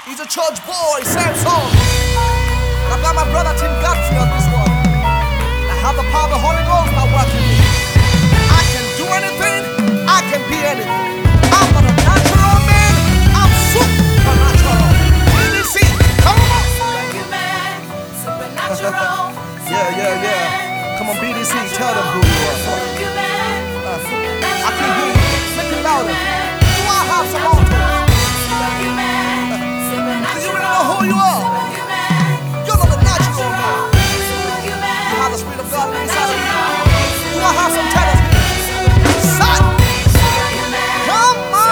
He's a church boy, Samson. And I've got my brother Tim Godfrey on this one. I have the power of the Holy Ghost now working me. I can do anything, I can be anything. I'm not a natural man, I'm supernatural. Really see, come on. Superhuman, supernatural. Yeah. Come on, BDC, tell them who you are. Superhuman, I can hear you, make it louder. Do I have some autos? Do you really know who you are? You're not a natural man. You have the Spirit of God inside of you. Do I have some tenors? Son! Come on!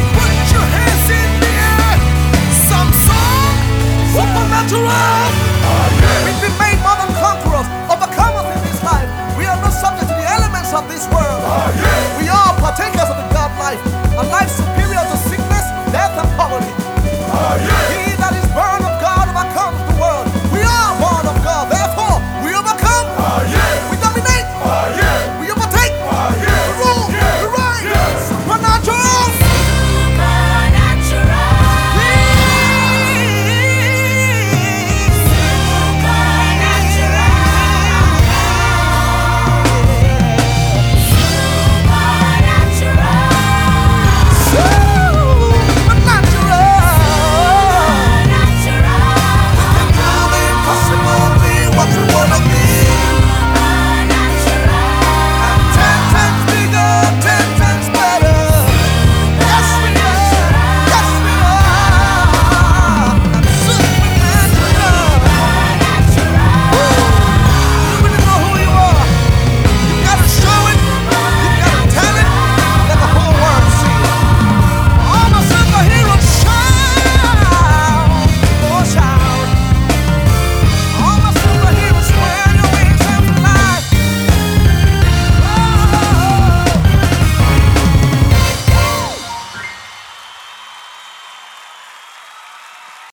Supernatural! this world.